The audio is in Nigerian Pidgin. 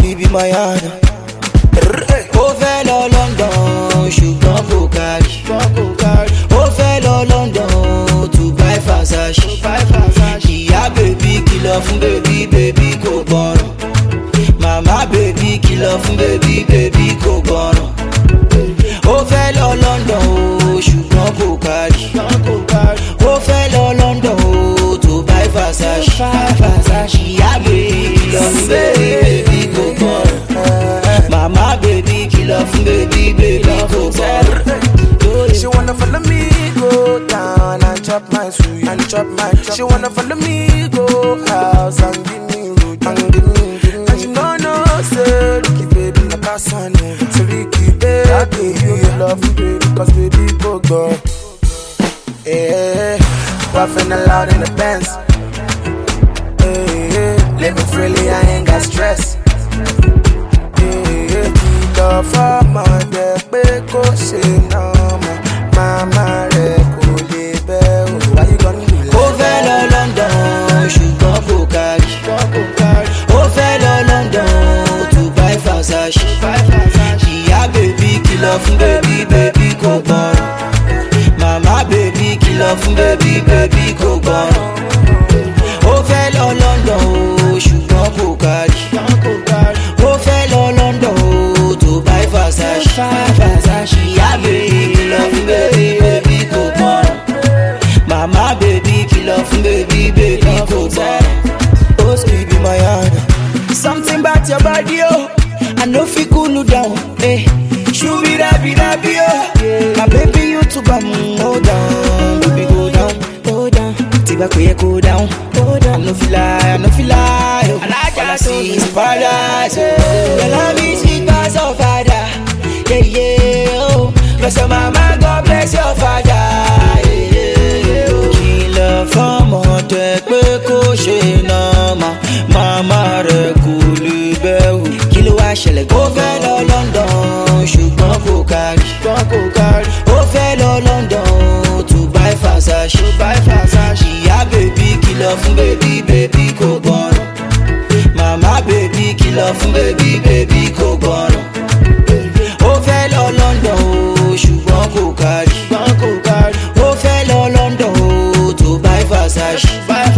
Ski be my hand. Ó fẹ́ lọ London ṣùgbọ́n kò kárí. Ó fẹ́ lọ London to buy Versace. Ìyá bèbí kìlọ̀ fún bèbí kò gbọ́ràn. Màmá bèbí kìlọ̀ fún bèbí kò gbọ́ràn. Ó fẹ́ lọ London ṣùgbọ́n kò kárí. Ó fẹ́ lọ London to buy Versace. Ìyá bèbí kìlọ̀ fún bèbí kò gbọ́ràn. Mama baby kìlọ̀ fún baby kò gbọ́ràn. She wanna follow me go down and chop my sweet and chop my. She wanna follow me go house and give me road and give me. And she no say Ricky baby na Casanova. So Ricky baby you love me baby 'cause baby go go. Yeah, puffing loud in the Benz. Yeah, living freely I ain't got stress. For Monday, pé kó ṣe normal. Mama rẹ̀ kò lè bẹ̀ o. Why you gonna do that? Ó fẹ́ lọ London ṣùgbọ́n kò kárí. Ó fẹ́ lọ London to buy Versace. Ìyá bèbí kìlọ̀ fún bèbí kò gbọ́ràn. Màmá bèbí kìlọ̀ fún bèbí kò gbọ́ràn. Ó fẹ́ lọ London ṣùgbọ́n kò kárí. Ó fẹ́ lọ London to buy Versace. Ìyá bèbí kìlọ̀ fún bèbí kò gbọ́ràn. Màmá bèbí kìlọ̀ fún bèbí kò gbọ́ràn. Ó sì be my hand. Something about your body, oh, I no fit cool you down, eh. Shubi dabi oh, my baby you too bam, hold down, baby go down. Tiba kwe go down. I no feel lie, oh. All I see is paradise, oh. Your love is sweet as a father, yeah, oh. Bless your mama, God bless your father, yeah, oh. Kìlọ̀ fọ́mọdé pé kó ṣe nọ́mà, màmá rẹ̀ kò lè bẹ̀ wò. Kí ló wá ṣẹlẹ̀ gan? Ó fẹ́ lọ London ṣùgbọ́n kò kárí. Ó fẹ́ lọ London to buy Versace. Ìyá bèbí kìlọ̀ fún bèbí kò gbọ́ràn. Màmá bèbí kìlọ̀ fún bèbí kò gbọ́ràn. Ó fẹ́ lọ London ṣùgbọ́n kò kárí. Ó fẹ́ lọ London to buy Versace.